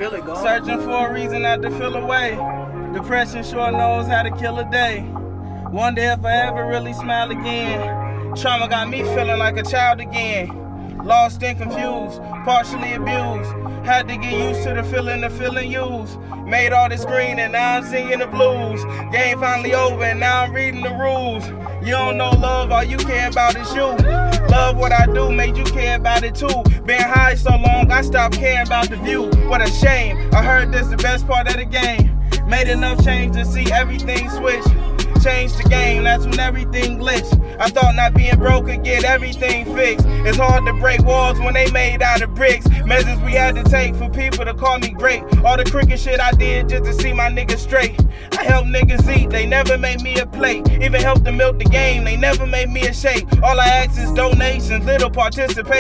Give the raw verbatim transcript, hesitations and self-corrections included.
feel it, go. Searching for a reason not to feel away. Depression sure knows how to kill a day. Wonder if I ever really smile again. Trauma got me feeling like a child again. Lost and confused, partially abused. Had to get used to the feeling of feeling used. Made all this green and now I'm singing the blues. Game finally over and now I'm reading the rules. You don't know love, all you care about is you. Love what I do, made you care about it too. Been high so long, I stopped caring about the view. What a shame, I heard this the best part of the game. Made enough change to see everything switch. Changed the game, that's when everything glitched. I thought not being broke could get everything fixed. It's hard to break walls when they made out of bricks. Measures we had to take for people to call me great. All the crooked shit I did just to see my niggas straight. I helped niggas eat, they never made me a plate. Even helped them milk the game, they never made me a shake. All I ask is donations, little participation.